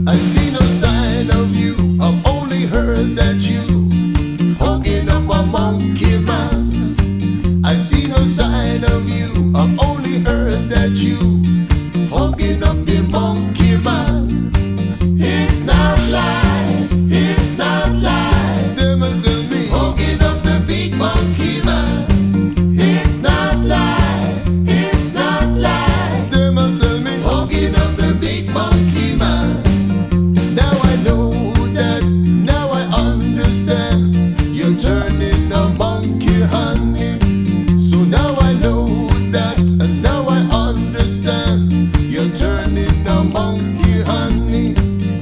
I see no sign of you. I've only heard that you hugging up a monkey man. I see no sign of you. I've only heard that you hugging up the monkey man. It's not lie. It's not lie. Them a tell me hugging up the big monkey man. It's not lie. It's not lie. Them a tell me hugging up the big monkey man. Now I know that. Now I understand. You're turning a monkey, honey. So now I know that, and now I understand. You're turning a monkey, honey.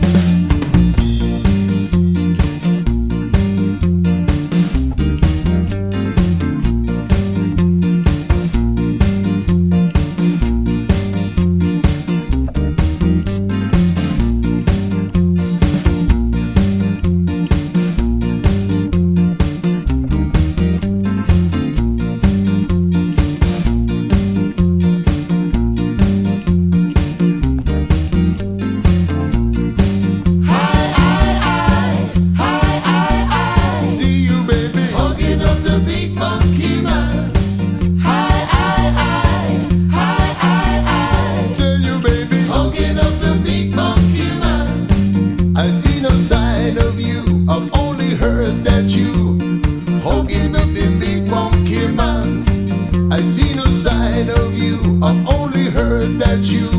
I see no sign of you. I've only heard that you hugging up the big monkey man. I see no sign of you. I've only heard that you